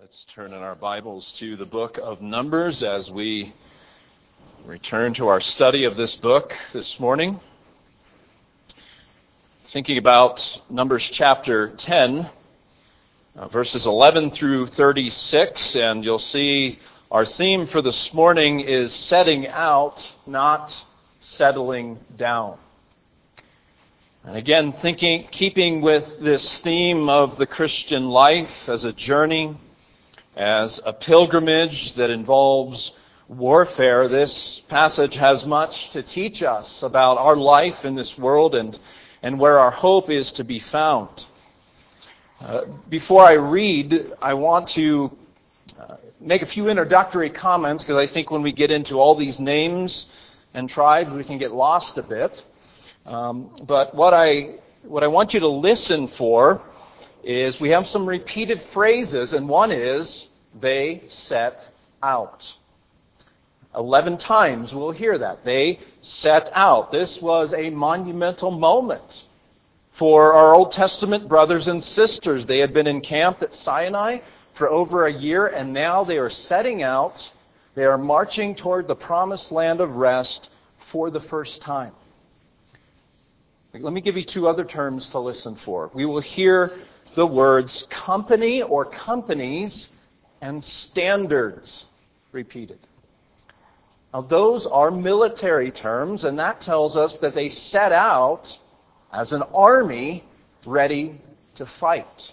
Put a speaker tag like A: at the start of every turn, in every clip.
A: Let's turn in our Bibles to the book of Numbers as we return to our study of this book this morning. Thinking about Numbers chapter 10, verses 11 through 36, and you'll see our theme for this morning is setting out, not settling down. And again, keeping with this theme of the Christian life as a journey, as a pilgrimage that involves warfare, this passage has much to teach us about our life in this world and where our hope is to be found. Before I read, I want to make a few introductory comments, because I think when we get into all these names and tribes, we can get lost a bit. But what I want you to listen for is we have some repeated phrases, and one is, they set out. 11 times we'll hear that. They set out. This was a monumental moment for our Old Testament brothers and sisters. They had been encamped at Sinai for over a year, and now they are setting out. They are marching toward the promised land of rest for the first time. Let me give you two other terms to listen for. We will hear the words company or companies and standards repeated. Now, those are military terms, and that tells us that they set out as an army ready to fight.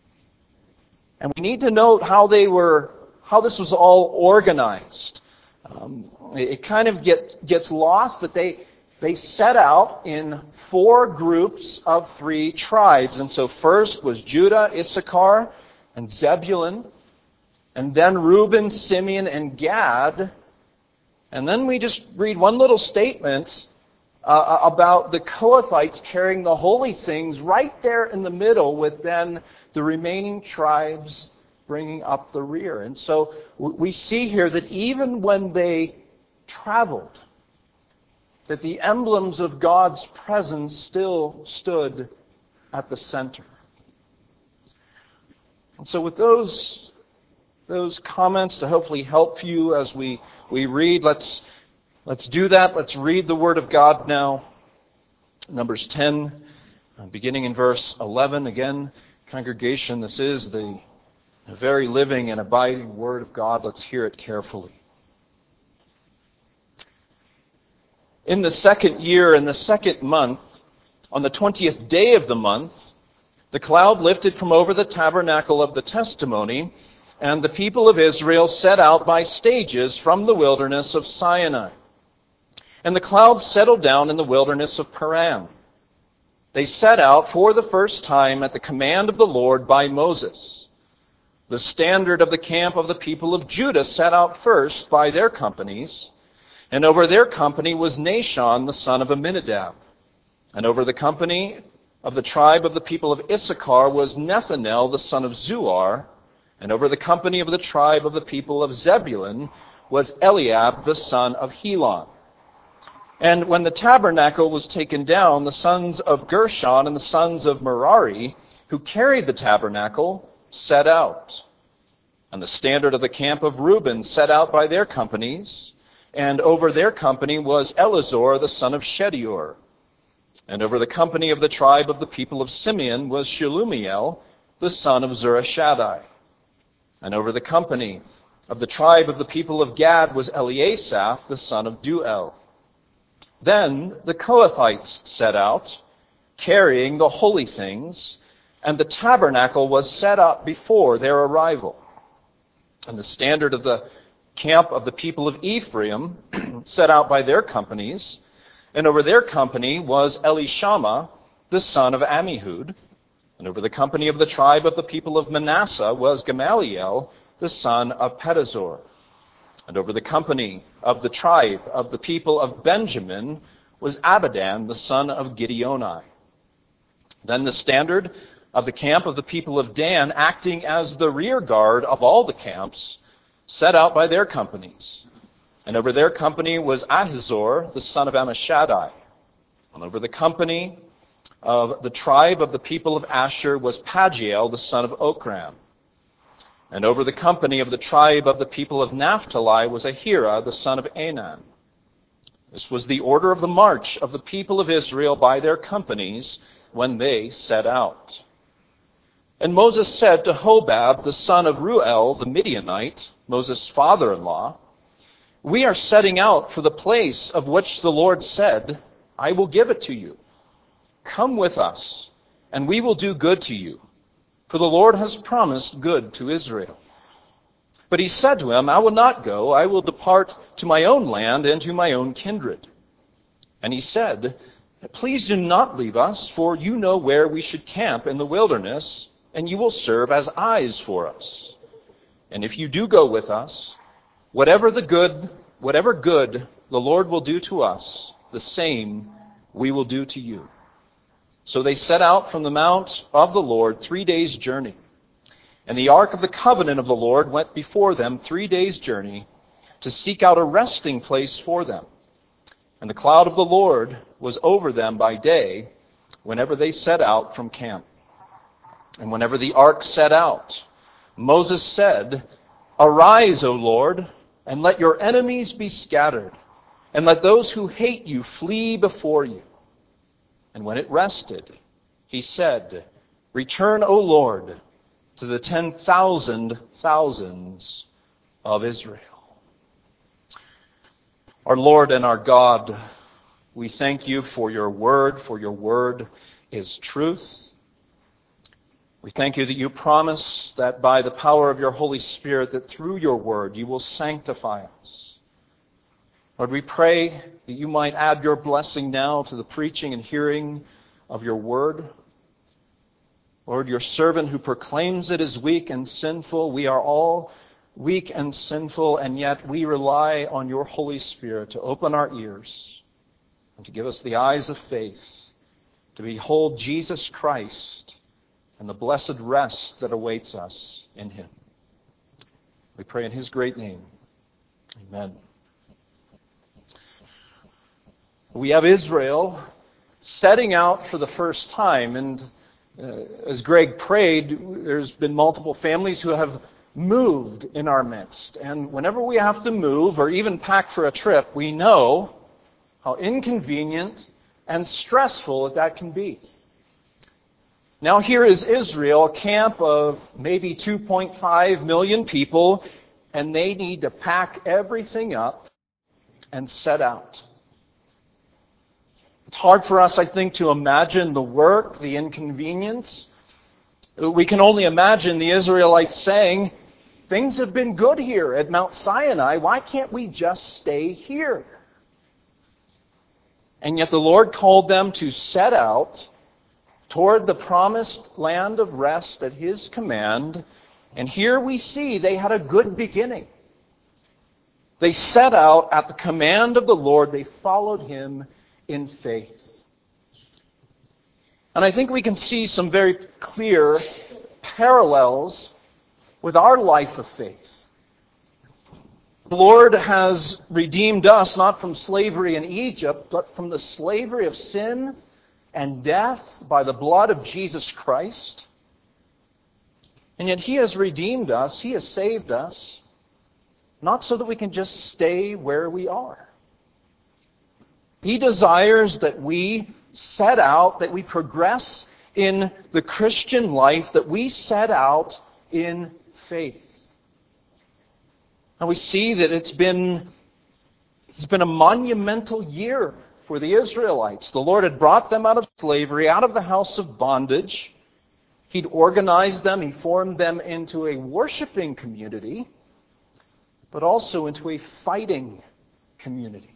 A: And we need to note how this was all organized. It kind of gets lost, but they set out in 4 groups of 3 tribes. And so first was Judah, Issachar, and Zebulun. And then Reuben, Simeon, and Gad. And then we just read one little statement about the Kohathites carrying the holy things right there in the middle, with then the remaining tribes bringing up the rear. And so we see here that even when they traveled, that the emblems of God's presence still stood at the center. And so with those comments to hopefully help you as we read, let's do that. Let's read the Word of God now. Numbers 10, beginning in verse 11. Again, congregation, this is the very living and abiding Word of God. Let's hear it carefully. In the 2nd year, in the 2nd month, on the 20th day of the month, the cloud lifted from over the tabernacle of the testimony, and the people of Israel set out by stages from the wilderness of Sinai. And the cloud settled down in the wilderness of Paran. They set out for the first time at the command of the Lord by Moses. The standard of the camp of the people of Judah set out first by their companies, and over their company was Nahshon, the son of Amminadab. And over the company of the tribe of the people of Issachar was Nethanel, the son of Zuar. And over the company of the tribe of the people of Zebulun was Eliab, the son of Helon. And when the tabernacle was taken down, the sons of Gershon and the sons of Merari, who carried the tabernacle, set out. And the standard of the camp of Reuben set out by their companies, and over their company was Elazar, the son of Shedeur. And over the company of the tribe of the people of Simeon was Shelumiel, the son of Zurishaddai. And over the company of the tribe of the people of Gad was Eliasaph, the son of Duel. Then the Kohathites set out, carrying the holy things, and the tabernacle was set up before their arrival. And the standard of the camp of the people of Ephraim set out by their companies, and over their company was Elishama, the son of Ammihud. And over the company of the tribe of the people of Manasseh was Gamaliel, the son of Pedazur. And over the company of the tribe of the people of Benjamin was Abidan, the son of Gideoni. Then the standard of the camp of the people of Dan, acting as the rear guard of all the camps, set out by their companies. And over their company was Ahizor, the son of Ammishaddai. And over the company of the tribe of the people of Asher was Pagiel, the son of Okran. And over the company of the tribe of the people of Naphtali was Ahira, the son of Enan. This was the order of the march of the people of Israel by their companies when they set out. And Moses said to Hobab, the son of Ruel, the Midianite, Moses' father-in-law, "We are setting out for the place of which the Lord said, 'I will give it to you.' Come with us, and we will do good to you. For the Lord has promised good to Israel." But he said to him, "I will not go. I will depart to my own land and to my own kindred." And he said, "Please do not leave us, for you know where we should camp in the wilderness, and you will serve as eyes for us. And if you do go with us, whatever good the Lord will do to us, the same we will do to you." So they set out from the mount of the Lord 3 days' journey. And the ark of the covenant of the Lord went before them 3 days' journey to seek out a resting place for them. And the cloud of the Lord was over them by day whenever they set out from camp. And whenever the ark set out, Moses said, "Arise, O Lord, and let your enemies be scattered, and let those who hate you flee before you." And when it rested, he said, "Return, O Lord, to the 10,000 thousands of Israel." Our Lord and our God, we thank you for your word is truth. We thank you that you promise that by the power of your Holy Spirit, that through your word you will sanctify us. Lord, we pray that you might add your blessing now to the preaching and hearing of your word. Lord, your servant who proclaims it is weak and sinful. We are all weak and sinful, and yet we rely on your Holy Spirit to open our ears and to give us the eyes of faith to behold Jesus Christ and the blessed rest that awaits us in him. We pray in his great name. Amen. We have Israel setting out for the first time, and as Greg prayed, there's been multiple families who have moved in our midst. And whenever we have to move or even pack for a trip, we know how inconvenient and stressful that can be. Now here is Israel, a camp of maybe 2.5 million people, and they need to pack everything up and set out. It's hard for us, I think, to imagine the work, the inconvenience. We can only imagine the Israelites saying, "Things have been good here at Mount Sinai. Why can't we just stay here?" And yet the Lord called them to set out toward the promised land of rest at his command. And here we see they had a good beginning. They set out at the command of the Lord. They followed him in faith. And I think we can see some very clear parallels with our life of faith. The Lord has redeemed us not from slavery in Egypt, but from the slavery of sin and death by the blood of Jesus Christ. And yet he has redeemed us, he has saved us, not so that we can just stay where we are. He desires that we set out, that we progress in the Christian life, that we set out in faith. And we see that it's been a monumental year for the Israelites. The Lord had brought them out of slavery, out of the house of bondage. He'd organized them, he formed them into a worshiping community, but also into a fighting community.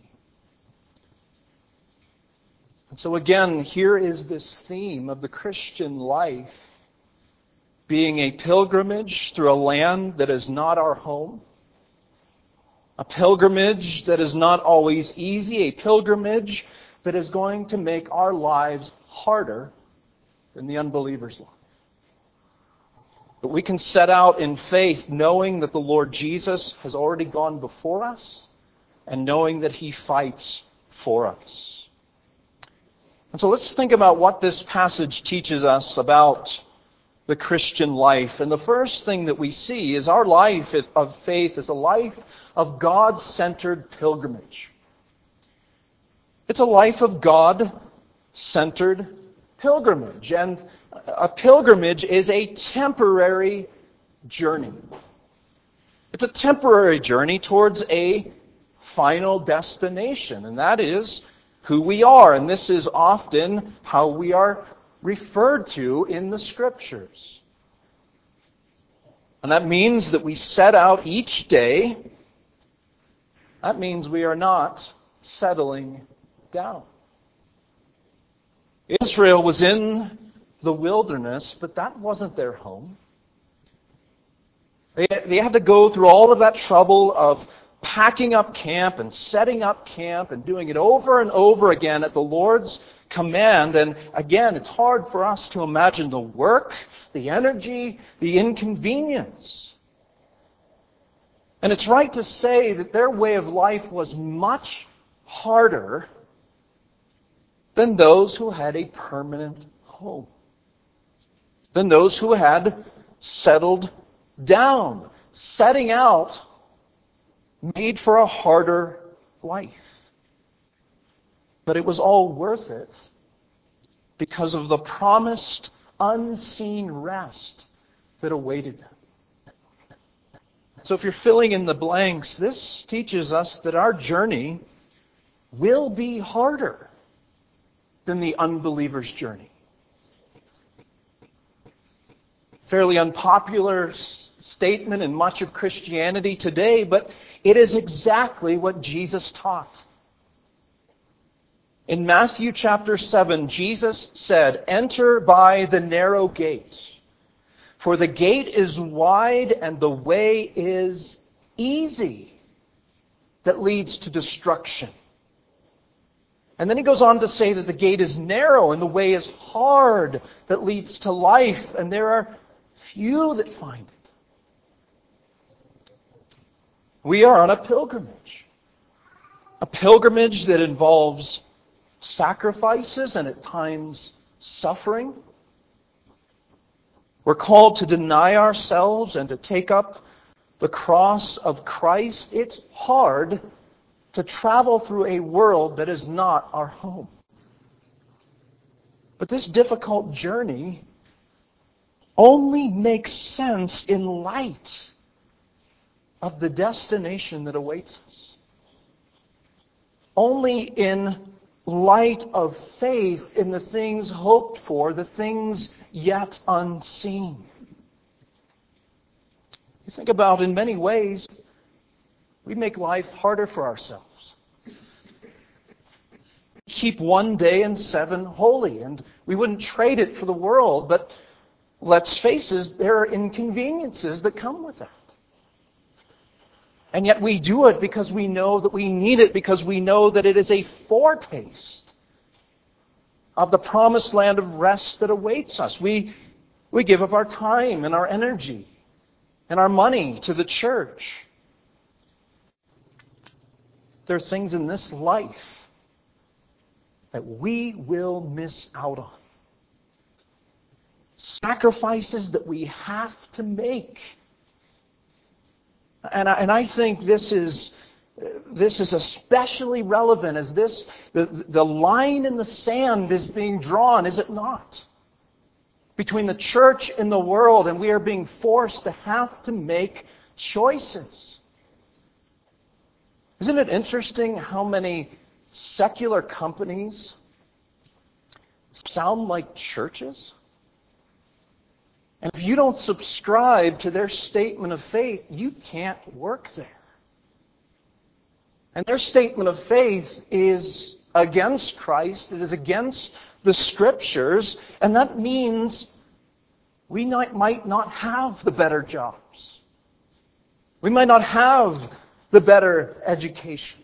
A: And so again, here is this theme of the Christian life being a pilgrimage through a land that is not our home, a pilgrimage that is not always easy, a pilgrimage that is going to make our lives harder than the unbeliever's life. But we can set out in faith knowing that the Lord Jesus has already gone before us and knowing that he fights for us. And so let's think about what this passage teaches us about the Christian life. And the first thing that we see is our life of faith is a life of God-centered pilgrimage. It's a life of God-centered pilgrimage. And a pilgrimage is a temporary journey. It's a temporary journey towards a final destination, and that is who we are. And this is often how we are referred to in the Scriptures. And that means that we set out each day. That means we are not settling down. Israel was in the wilderness, but that wasn't their home. They had to go through all of that trouble of packing up camp and setting up camp and doing it over and over again at the Lord's command. And again, it's hard for us to imagine the work, the energy, the inconvenience. And it's right to say that their way of life was much harder than those who had a permanent home, than those who had settled down, setting out made for a harder life. But it was all worth it because of the promised unseen rest that awaited them. So if you're filling in the blanks, this teaches us that our journey will be harder than the unbeliever's journey. Fairly unpopular statement in much of Christianity today, but it is exactly what Jesus taught. In Matthew chapter 7, Jesus said, "Enter by the narrow gate, for the gate is wide and the way is easy that leads to destruction." And then he goes on to say that the gate is narrow and the way is hard that leads to life, and there are few that find it. We are on a pilgrimage that involves sacrifices and at times suffering. We're called to deny ourselves and to take up the cross of Christ. It's hard to travel through a world that is not our home. But this difficult journey only makes sense in light of the destination that awaits us. Only in light of faith in the things hoped for, the things yet unseen. You think about, in many ways, we make life harder for ourselves. Keep one day in 7 holy, and we wouldn't trade it for the world, but let's face it, there are inconveniences that come with that. And yet we do it because we know that we need it, because we know that it is a foretaste of the promised land of rest that awaits us. We give up our time and our energy and our money to the church. There are things in this life that we will miss out on. Sacrifices that we have to make. And I think this is especially relevant as the line in the sand is being drawn, is it not? Between the church and the world, and we are being forced to have to make choices. Isn't it interesting how many secular companies sound like churches? And if you don't subscribe to their statement of faith, you can't work there. And their statement of faith is against Christ. It is against the Scriptures. And that means we might not have the better jobs. We might not have the better education.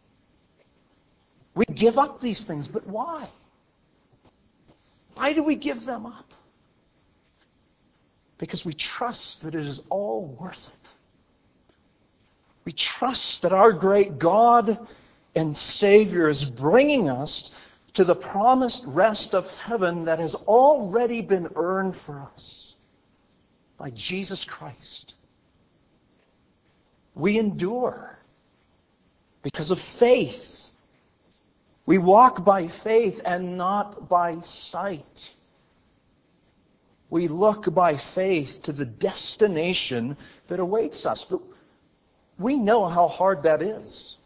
A: We give up these things, but why? Why do we give them up? Because we trust that it is all worth it. We trust that our great God and Savior is bringing us to the promised rest of heaven that has already been earned for us. by Jesus Christ. We endure because of faith. We walk by faith and not by sight. We look by faith to the destination that awaits us. But we know how hard that is.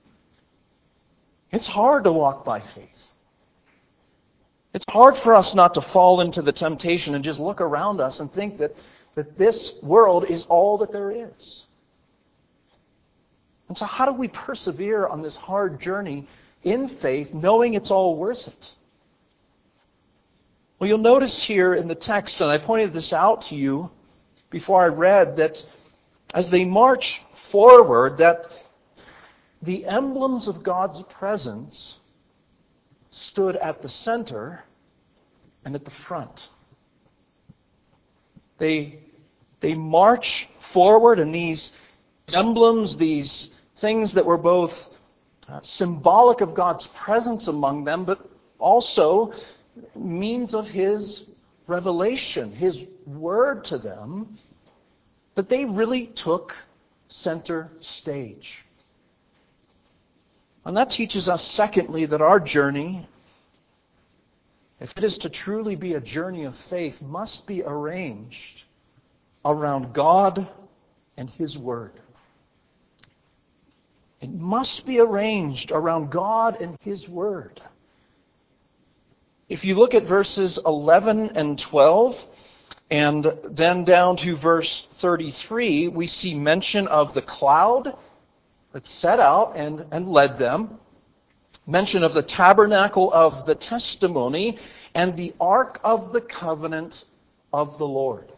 A: It's hard to walk by faith. It's hard for us not to fall into the temptation and just look around us and think that this world is all that there is. And so how do we persevere on this hard journey in faith, knowing it's all worth it? Well, you'll notice here in the text, and I pointed this out to you before I read, that as they march forward, that the emblems of God's presence stood at the center and at the front. They march forward, and these emblems, these things that were both symbolic of God's presence among them, but also means of His revelation, His word to them, that they really took center stage. And that teaches us, secondly, that our journey, if it is to truly be a journey of faith, must be arranged around God and His Word. It must be arranged around God and His Word. If you look at verses 11 and 12, and then down to verse 33, we see mention of the cloud that set out and led them, mention of the tabernacle of the testimony, and the ark of the covenant of the Lord.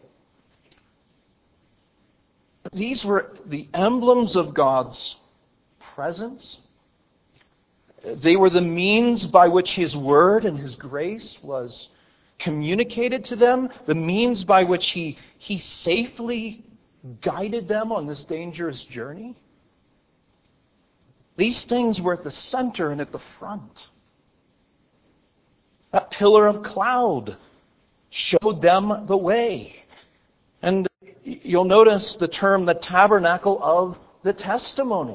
A: These were the emblems of God's presence. They were the means by which His word and His grace was communicated to them, the means by which He safely guided them on this dangerous journey. These things were at the center and at the front. That pillar of cloud showed them the way. And you'll notice the term, the tabernacle of the testimony.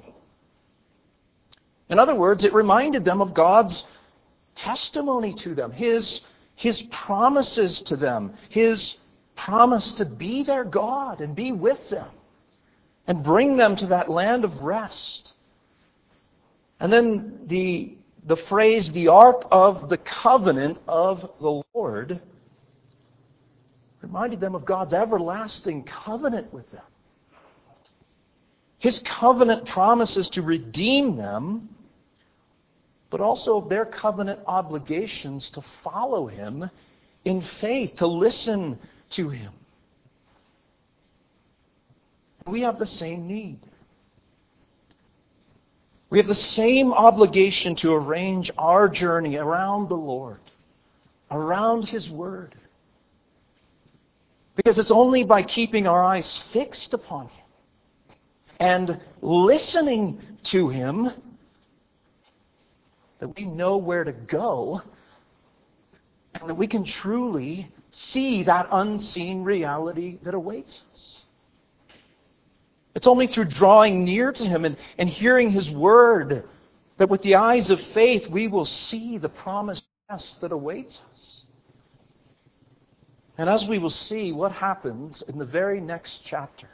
A: In other words, it reminded them of God's testimony to them, His promises to them, His promise to be their God and be with them and bring them to that land of rest. And then the phrase, the ark of the covenant of the Lord, reminded them of God's everlasting covenant with them. His covenant promises to redeem them, but also their covenant obligations to follow Him in faith, to listen to Him. We have the same need. We have the same obligation to arrange our journey around the Lord, around His Word. Because it's only by keeping our eyes fixed upon Him and listening to Him that we know where to go and that we can truly see that unseen reality that awaits us. It's only through drawing near to Him and hearing His Word that with the eyes of faith we will see the promised rest that awaits us. And as we will see, what happens in the very next chapter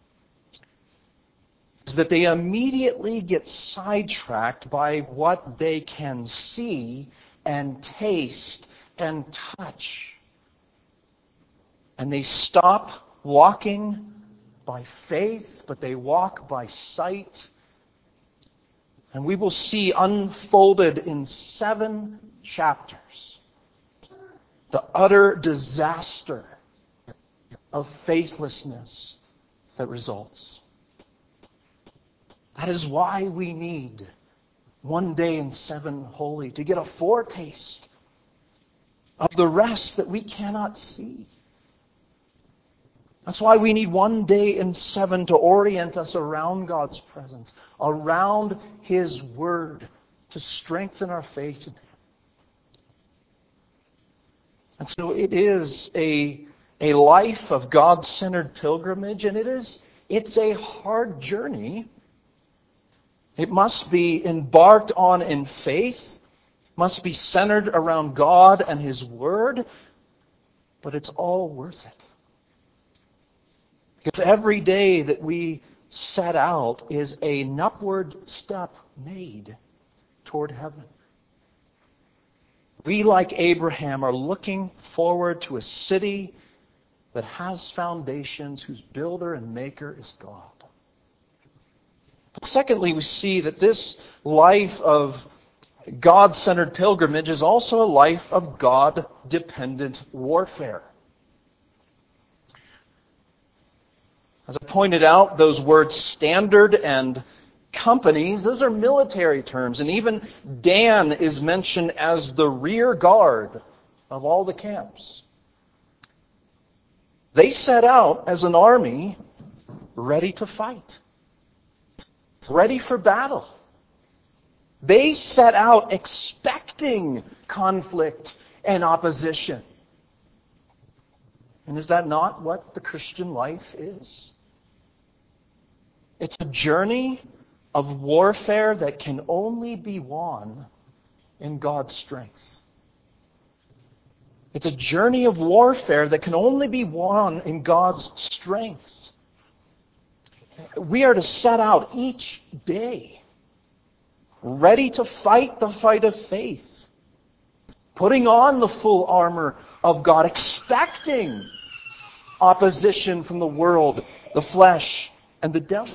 A: is that they immediately get sidetracked by what they can see and taste and touch. And they stop walking by faith, but they walk by sight. And we will see unfolded in 7 chapters the utter disaster of faithlessness that results. That is why we need one day in 7 holy to get a foretaste of the rest that we cannot see. That's why we need one day in 7 to orient us around God's presence, around His Word, to strengthen our faith in Him. And so it is a a life of God-centered pilgrimage, and it's a hard journey. It must be embarked on in faith, must be centered around God and His Word, but it's all worth it. Because every day that we set out is an upward step made toward heaven. We, like Abraham, are looking forward to a city that has foundations, whose builder and maker is God. Secondly, we see that this life of God-centered pilgrimage is also a life of God-dependent warfare. As I pointed out, those words standard and companies, those are military terms. And even Dan is mentioned as the rear guard of all the camps. They set out as an army ready to fight, ready for battle. They set out expecting conflict and opposition. And is that not what the Christian life is? It's a journey of warfare that can only be won in God's strength. It's a journey of warfare that can only be won in God's strength. We are to set out each day ready to fight the fight of faith, putting on the full armor of God, expecting opposition from the world, the flesh, and the devil.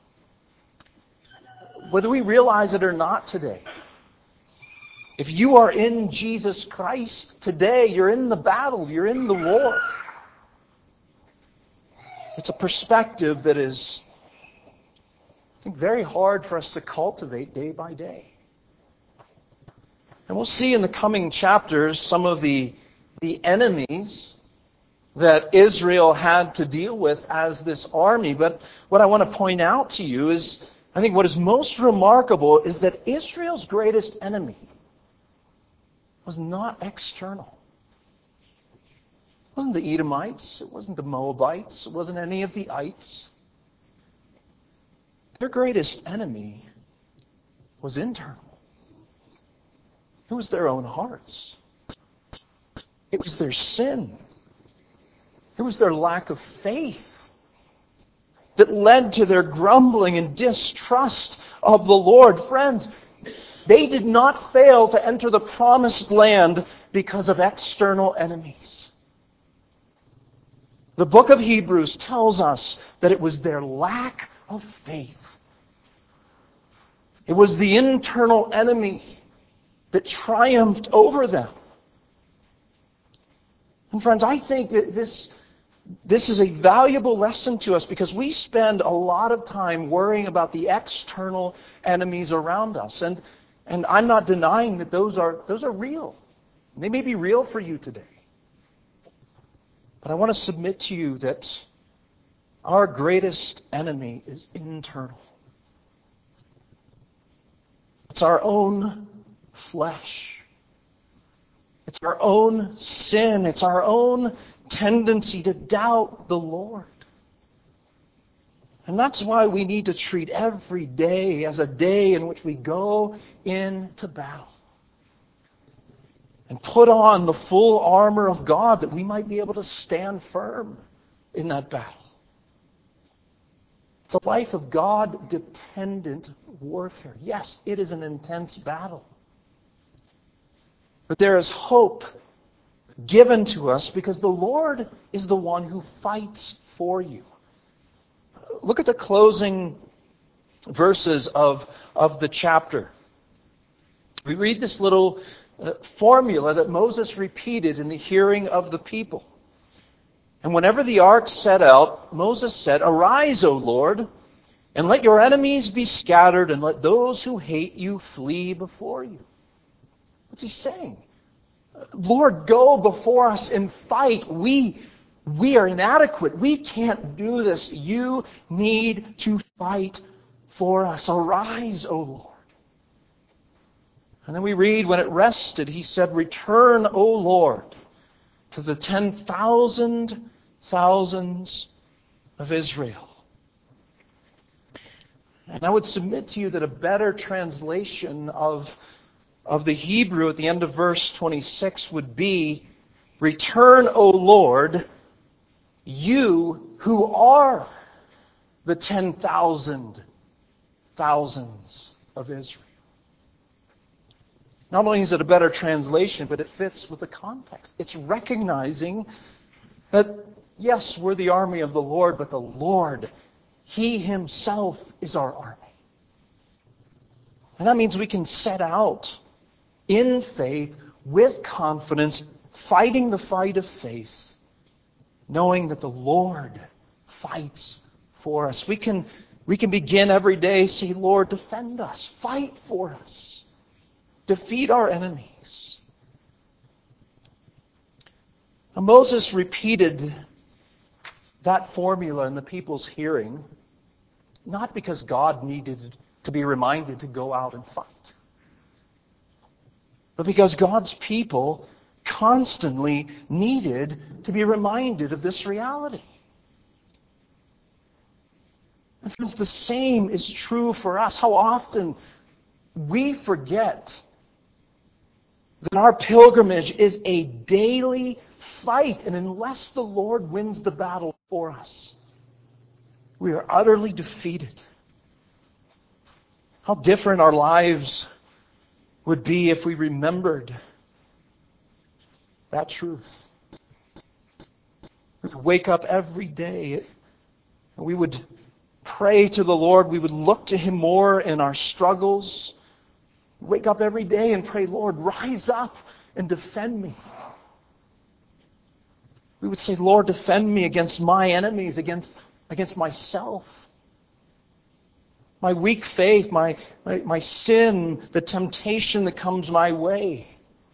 A: Whether we realize it or not today, if you are in Jesus Christ today, you're in the battle, you're in the war. It's a perspective that is, I think, very hard for us to cultivate day by day. And we'll see in the coming chapters some of the enemies that Israel had to deal with as this army. But what I want to point out to you is, I think what is most remarkable is that Israel's greatest enemy was not external. It wasn't the Edomites. It wasn't the Moabites. It wasn't any of the ites. Their greatest enemy was internal. It was their own hearts. It was their sin. It was their lack of faith that led to their grumbling and distrust of the Lord. Friends, they did not fail to enter the promised land because of external enemies. The book of Hebrews tells us that it was their lack of faith. It was the internal enemy that triumphed over them. And friends, I think that this is a valuable lesson to us because we spend a lot of time worrying about the external enemies around us. And I'm not denying that those are real. They may be real for you today. But I want to submit to you that our greatest enemy is internal. It's our own flesh. It's our own sin. It's our own tendency to doubt the Lord. And that's why we need to treat every day as a day in which we go into battle. And put on the full armor of God that we might be able to stand firm in that battle. It's a life of God-dependent warfare. Yes, it is an intense battle. But there is hope given to us because the Lord is the one who fights for you. Look at the closing verses of the chapter. We read this little formula that Moses repeated in the hearing of the people. And whenever the ark set out, Moses said, "Arise, O Lord, and let your enemies be scattered, and let those who hate you flee before you." What's he saying? Lord, go before us and fight. We are inadequate. We can't do this. You need to fight for us. Arise, O Lord. And then we read, when it rested, he said, "Return, O Lord, to the 10,000 thousands of Israel. And I would submit to you that a better translation of the Hebrew at the end of verse 26 would be, "Return, O Lord, you who are the 10,000 thousands of Israel." Not only is it a better translation, but it fits with the context. It's recognizing that, yes, we're the army of the Lord, but the Lord, He Himself is our army. And that means we can set out in faith, with confidence, fighting the fight of faith, knowing that the Lord fights for us. We can begin every day, say, "Lord, defend us, fight for us, defeat our enemies." Now, Moses repeated that formula in the people's hearing, not because God needed to be reminded to go out and fight, but because God's people constantly needed to be reminded of this reality. And friends, the same is true for us. How often we forget that our pilgrimage is a daily fight, and unless the Lord wins the battle for us, we are utterly defeated. How different our lives would be if we remembered that truth. We would wake up every day and we would pray to the Lord. We would look to Him more in our struggles. Wake up every day and pray, "Lord, rise up and defend me." We would say, "Lord, defend me against my enemies, against myself. My weak faith, my sin, the temptation that comes my way."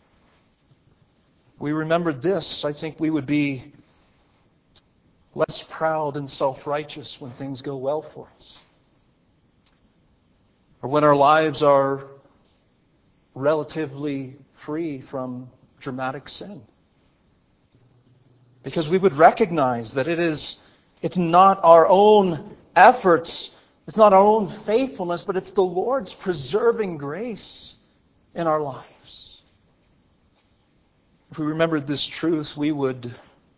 A: We remembered this, I think we would be less proud and self-righteous when things go well for us, or when our lives are relatively free from dramatic sin. Because we would recognize that it's not our own efforts, it's not our own faithfulness, but it's the Lord's preserving grace in our lives. If we remembered this truth, we would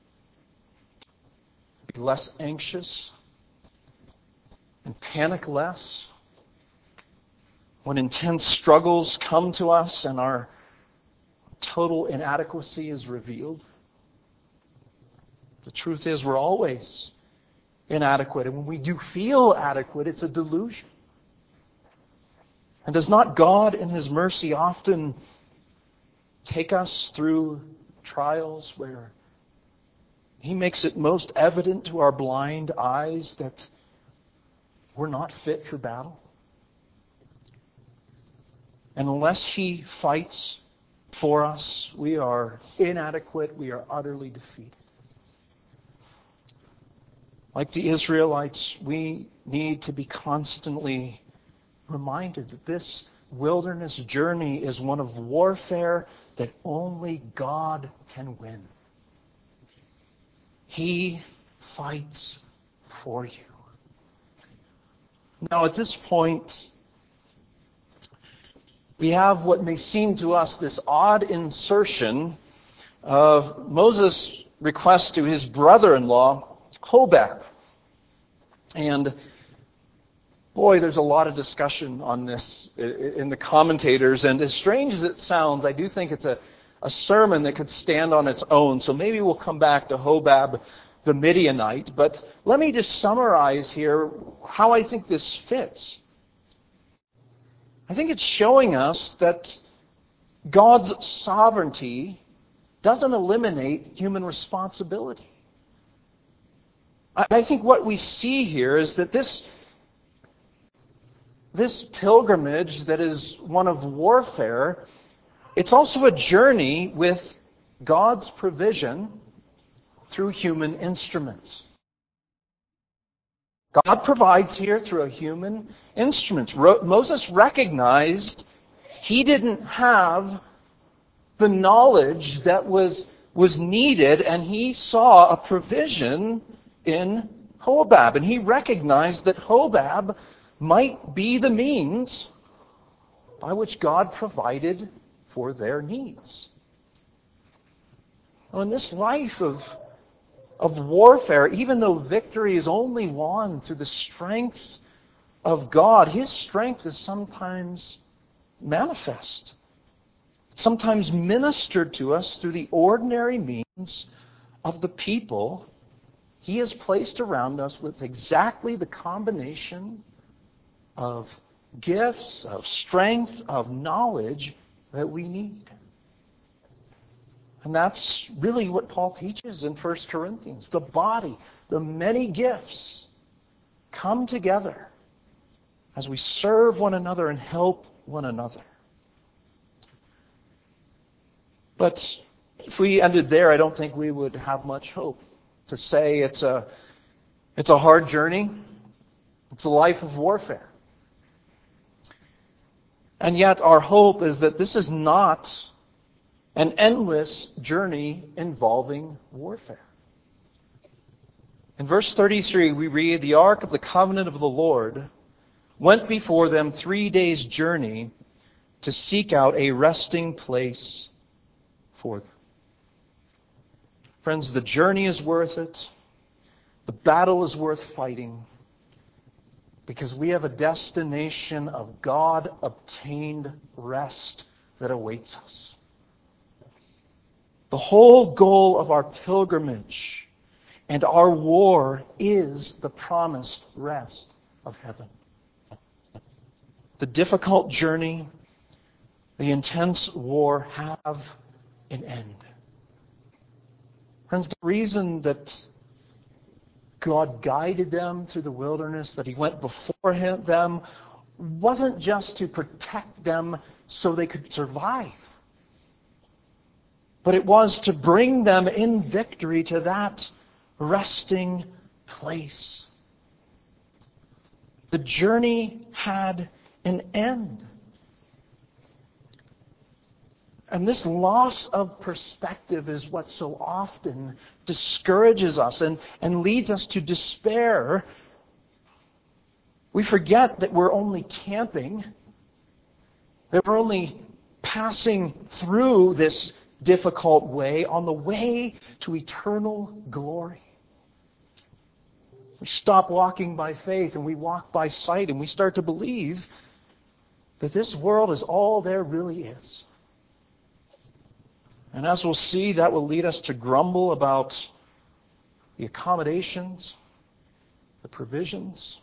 A: be less anxious and panic less when intense struggles come to us and our total inadequacy is revealed. The truth is, we're always inadequate. And when we do feel adequate, it's a delusion. And does not God in His mercy often take us through trials where He makes it most evident to our blind eyes that we're not fit for battle? And unless He fights for us, we are inadequate, we are utterly defeated. Like the Israelites, we need to be constantly reminded that this wilderness journey is one of warfare that only God can win. He fights for you. Now, at this point, we have what may seem to us this odd insertion of Moses' request to his brother-in-law, Hobab. And boy, there's a lot of discussion on this in the commentators. And as strange as it sounds, I do think it's a sermon that could stand on its own. So maybe we'll come back to Hobab the Midianite. But let me just summarize here how I think this fits. I think it's showing us that God's sovereignty doesn't eliminate human responsibility. I think what we see here is that this pilgrimage that is one of warfare, it's also a journey with God's provision through human instruments. God provides here through a human instrument. Moses recognized he didn't have the knowledge that was was needed, and he saw a provision in Hobab. And he recognized that Hobab might be the means by which God provided for their needs. Now, in this life of warfare, even though victory is only won through the strength of God, His strength is sometimes manifest, sometimes ministered to us through the ordinary means of the people He has placed around us with exactly the combination of gifts, of strength, of knowledge that we need. And that's really what Paul teaches in 1 Corinthians. The body, the many gifts come together as we serve one another and help one another. But if we ended there, I don't think we would have much hope. To say it's a hard journey, it's a life of warfare. And yet our hope is that this is not an endless journey involving warfare. In verse 33, we read, "The ark of the covenant of the Lord went before them 3 days' journey to seek out a resting place for them." Friends, the journey is worth it. The battle is worth fighting because we have a destination of God-obtained rest that awaits us. The whole goal of our pilgrimage and our war is the promised rest of heaven. The difficult journey, the intense war have an end. Friends, the reason that God guided them through the wilderness, that He went before them, wasn't just to protect them so they could survive, but it was to bring them in victory to that resting place. The journey had an end. And this loss of perspective is what so often discourages us and leads us to despair. We forget that we're only camping, that we're only passing through this difficult way on the way to eternal glory. We stop walking by faith and we walk by sight, and we start to believe that this world is all there really is. And as we'll see, that will lead us to grumble about the accommodations, the provisions.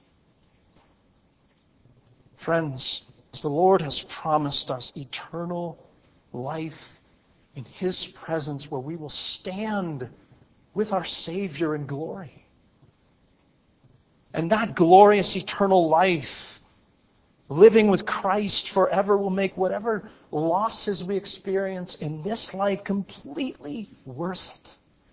A: Friends, as the Lord has promised us eternal life in His presence, where we will stand with our Savior in glory. And that glorious eternal life, living with Christ forever, will make whatever losses we experience in this life completely worth it.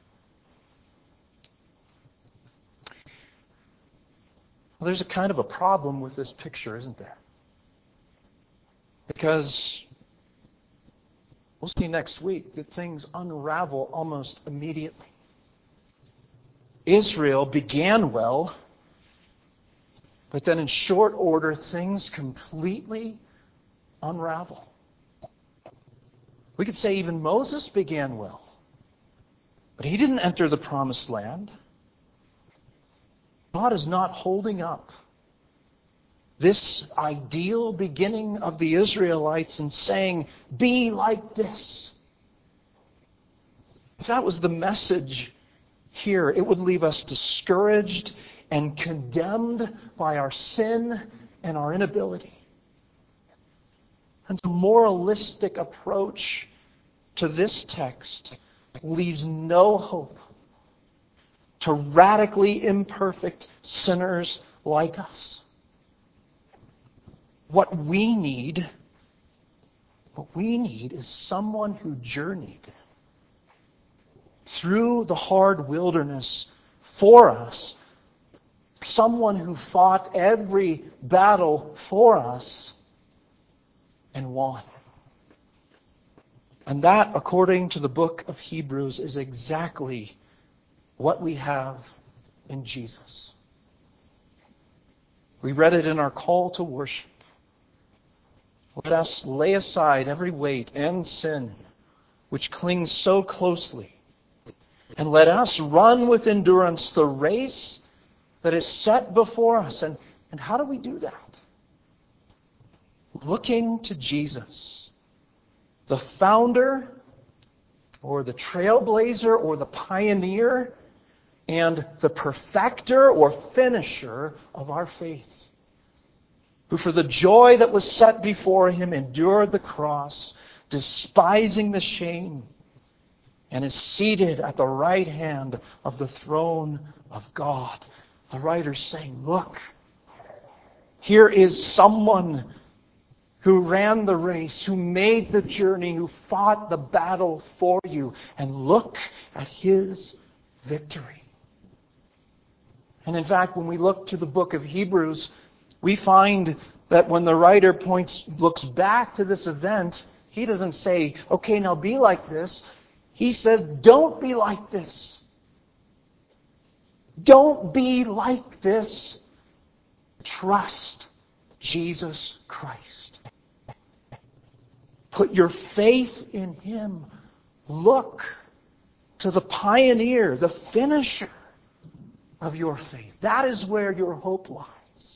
A: Well, there's a kind of a problem with this picture, isn't there? Because we'll see next week that things unravel almost immediately. Israel began well, but then in short order, things completely unravel. We could say even Moses began well, but he didn't enter the promised land. God is not holding up this ideal beginning of the Israelites and saying, "Be like this." If that was the message here, it would leave us discouraged and condemned by our sin and our inability. And the moralistic approach to this text leaves no hope to radically imperfect sinners like us. What we need is someone who journeyed through the hard wilderness for us. Someone who fought every battle for us and won. And that, according to the book of Hebrews, is exactly what we have in Jesus. We read it in our call to worship. Let us lay aside every weight and sin which clings so closely, and let us run with endurance the race that is set before us. And how do we do that? Looking to Jesus, the founder or the trailblazer or the pioneer and the perfecter or finisher of our faith, who for the joy that was set before him endured the cross, despising the shame, and is seated at the right hand of the throne of God. The writer's saying, look, here is someone who ran the race, who made the journey, who fought the battle for you, and look at his victory. And in fact, when we look to the book of Hebrews, we find that when the writer looks back to this event, he doesn't say, okay, now be like this. He says, don't be like this. Don't be like this. Trust Jesus Christ. Put your faith in Him. Look to the pioneer, the finisher of your faith. That is where your hope lies.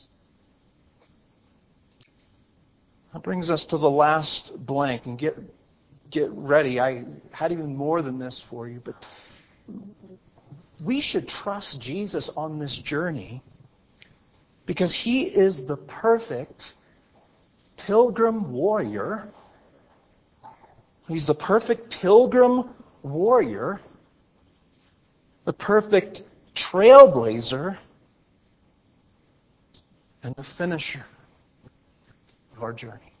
A: That brings us to the last blank. And get ready. I had even more than this for you, but we should trust Jesus on this journey because He is the perfect pilgrim warrior. He's the perfect pilgrim warrior, the perfect trailblazer, and the finisher of our journey.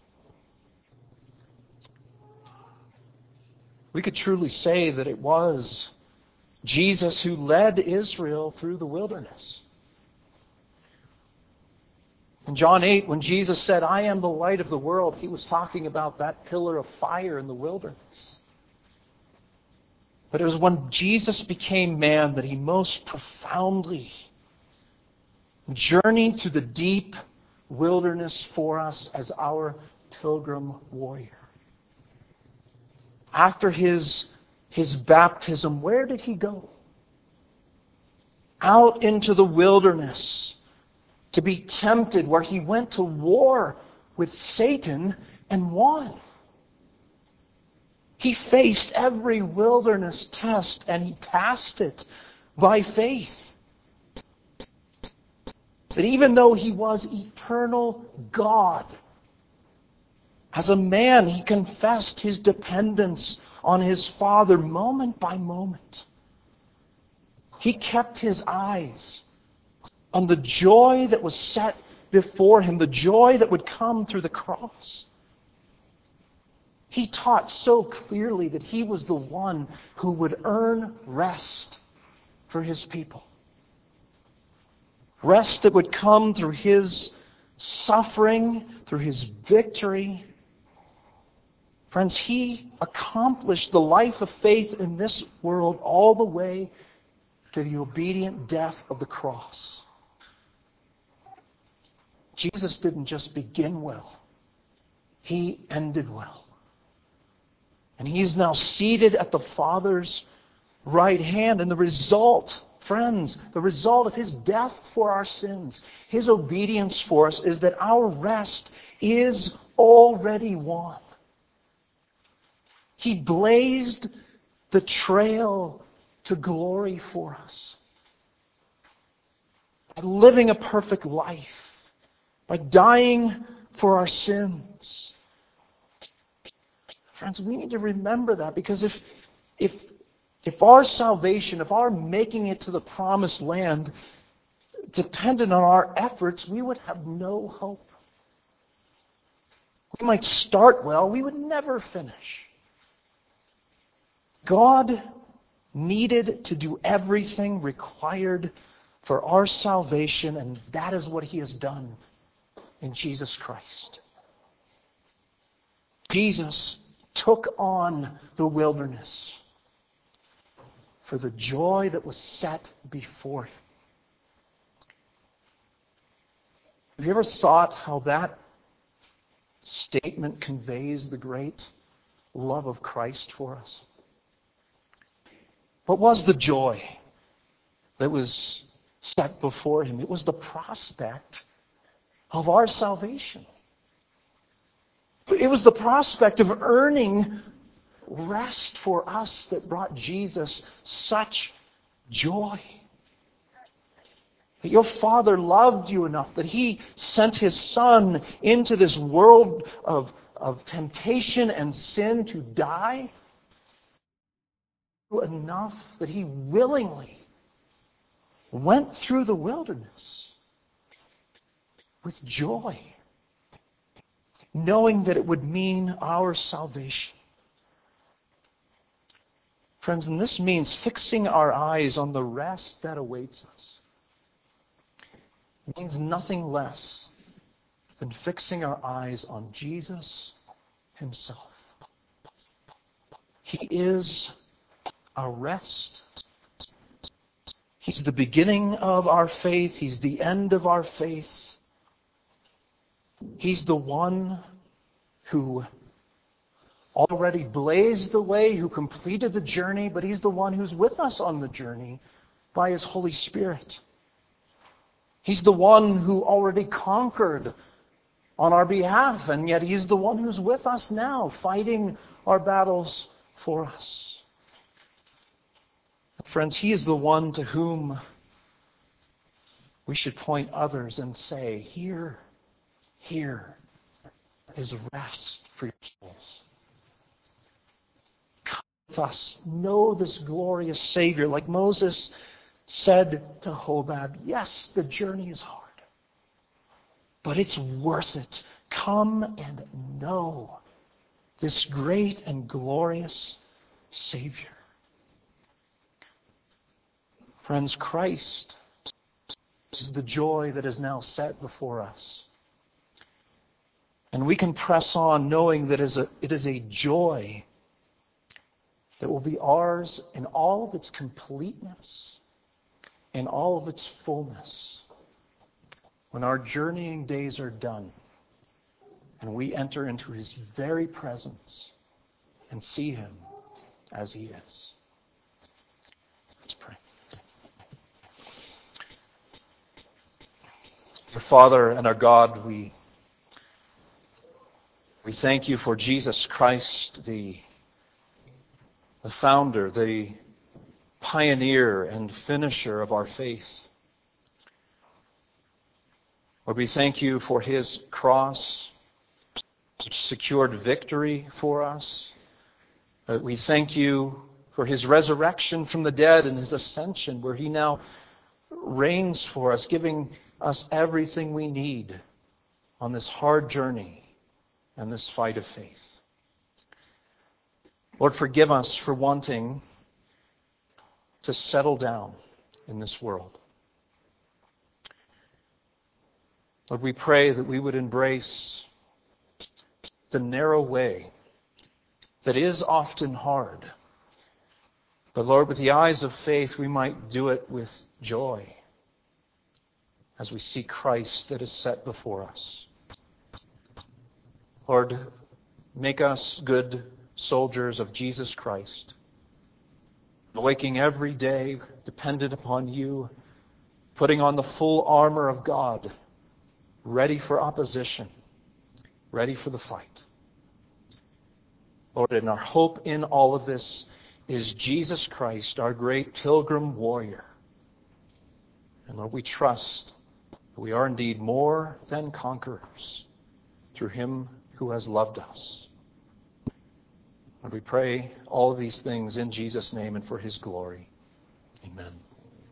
A: We could truly say that it was Jesus who led Israel through the wilderness. In John 8, when Jesus said, I am the light of the world, He was talking about that pillar of fire in the wilderness. But it was when Jesus became man that He most profoundly journeyed through the deep wilderness for us as our pilgrim warrior. After His baptism, where did He go? Out into the wilderness to be tempted, where He went to war with Satan and won. He faced every wilderness test and He passed it by faith. That even though He was eternal God, as a man, He confessed His dependence on His Father moment by moment. He kept His eyes on the joy that was set before Him, the joy that would come through the cross. He taught so clearly that He was the one who would earn rest for His people. Rest that would come through His suffering, through His victory. Friends, He accomplished the life of faith in this world all the way to the obedient death of the cross. Jesus didn't just begin well. He ended well. And He's now seated at the Father's right hand. And the result, friends, the result of His death for our sins, His obedience for us, is that our rest is already won. He blazed the trail to glory for us. By living a perfect life. By dying for our sins. Friends, we need to remember that, because if our salvation, if our making it to the promised land depended on our efforts, we would have no hope. We might start well, we would never finish. God needed to do everything required for our salvation, and that is what He has done in Jesus Christ. Jesus
B: took on the wilderness for the joy that was set before him. Have you ever thought how that statement conveys the great love of Christ for us? What was the joy that was set before him? It was the prospect of our salvation. It was the prospect of earning rest for us that brought Jesus such joy. That your Father loved you enough that He sent His Son into this world of temptation and sin to die enough that He willingly went through the wilderness with joy, knowing that it would mean our salvation. Friends, and this means fixing our eyes on the rest that awaits us. It means nothing less than fixing our eyes on Jesus Himself. He is our rest. He's the beginning of our faith. He's the end of our faith. He's the one who already blazed the way, who completed the journey, but He's the one who's with us on the journey by His Holy Spirit. He's the one who already conquered on our behalf, and yet He's the one who's with us now, fighting our battles for us. Friends, He is the one to whom we should point others and say, here is rest for your souls. Come with us. Know this glorious Savior. Like Moses said to Hobab, yes, the journey is hard, but it's worth it. Come and know this great and glorious Savior. Friends, Christ is the joy that is now set before us. And we can press on knowing that it is a joy that will be ours in all of its completeness, in all of its fullness, when our journeying days are done and we enter into His very presence and see Him as He is. Let's pray. Our Father and our God, we thank You for Jesus Christ, the founder, the pioneer and finisher of our faith. Lord, we thank You for His cross, which secured victory for us. We thank You for His resurrection from the dead and His ascension, where He now reigns for us, giving us everything we need on this hard journey and this fight of faith. Lord, forgive us for wanting to settle down in this world. Lord, we pray that we would embrace the narrow way that is often hard. But Lord, with the eyes of faith, we might do it with joy as we see Christ that is set before us. Lord, make us good soldiers of Jesus Christ, waking every day dependent upon You, putting on the full armor of God, ready for opposition, ready for the fight. Lord, and our hope in all of this is Jesus Christ, our great pilgrim warrior. And Lord, we trust that we are indeed more than conquerors through Him who has loved us. And we pray all of these things in Jesus' name and for His glory. Amen.